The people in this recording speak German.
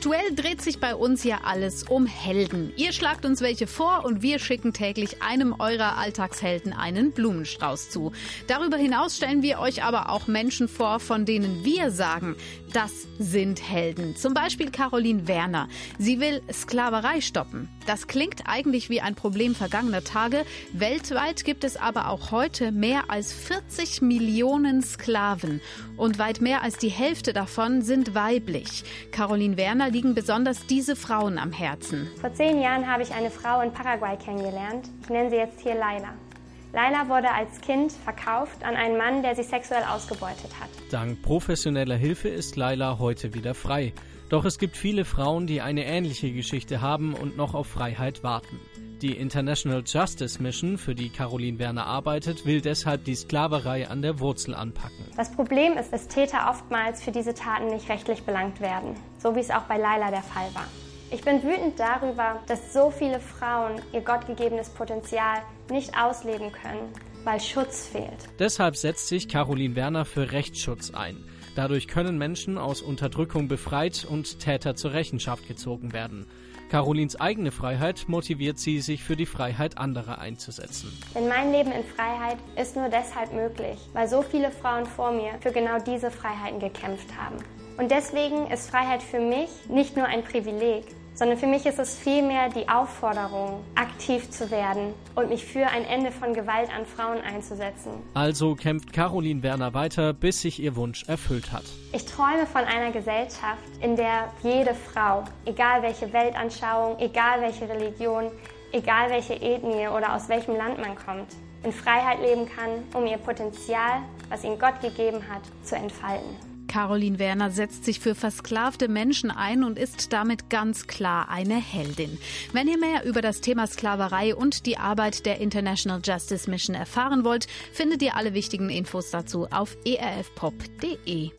Aktuell dreht sich bei uns ja alles um Helden. Ihr schlagt uns welche vor und wir schicken täglich einem eurer Alltagshelden einen Blumenstrauß zu. Darüber hinaus stellen wir euch aber auch Menschen vor, von denen wir sagen, das sind Helden. Zum Beispiel Caroline Werner. Sie will Sklaverei stoppen. Das klingt eigentlich wie ein Problem vergangener Tage. Weltweit gibt es aber auch heute mehr als 40 Millionen Sklaven. Und weit mehr als die Hälfte davon sind weiblich. Caroline Werner liegen besonders diese Frauen am Herzen. Vor 10 Jahren habe ich eine Frau in Paraguay kennengelernt. Ich nenne sie jetzt hier Laila. Laila wurde als Kind verkauft an einen Mann, der sie sexuell ausgebeutet hat. Dank professioneller Hilfe ist Laila heute wieder frei. Doch es gibt viele Frauen, die eine ähnliche Geschichte haben und noch auf Freiheit warten. Die International Justice Mission, für die Caroline Werner arbeitet, will deshalb die Sklaverei an der Wurzel anpacken. Das Problem ist, dass Täter oftmals für diese Taten nicht rechtlich belangt werden, so wie es auch bei Laila der Fall war. Ich bin wütend darüber, dass so viele Frauen ihr gottgegebenes Potenzial nicht ausleben können, weil Schutz fehlt. Deshalb setzt sich Caroline Werner für Rechtsschutz ein. Dadurch können Menschen aus Unterdrückung befreit und Täter zur Rechenschaft gezogen werden. Carolines eigene Freiheit motiviert sie, sich für die Freiheit anderer einzusetzen. Denn mein Leben in Freiheit ist nur deshalb möglich, weil so viele Frauen vor mir für genau diese Freiheiten gekämpft haben. Und deswegen ist Freiheit für mich nicht nur ein Privileg, sondern für mich ist es vielmehr die Aufforderung, aktiv zu werden und mich für ein Ende von Gewalt an Frauen einzusetzen. Also kämpft Caroline Werner weiter, bis sich ihr Wunsch erfüllt hat. Ich träume von einer Gesellschaft, in der jede Frau, egal welche Weltanschauung, egal welche Religion, egal welche Ethnie oder aus welchem Land man kommt, in Freiheit leben kann, um ihr Potenzial, was ihnen Gott gegeben hat, zu entfalten. Caroline Werner setzt sich für versklavte Menschen ein und ist damit ganz klar eine Heldin. Wenn ihr mehr über das Thema Sklaverei und die Arbeit der International Justice Mission erfahren wollt, findet ihr alle wichtigen Infos dazu auf erfpop.de.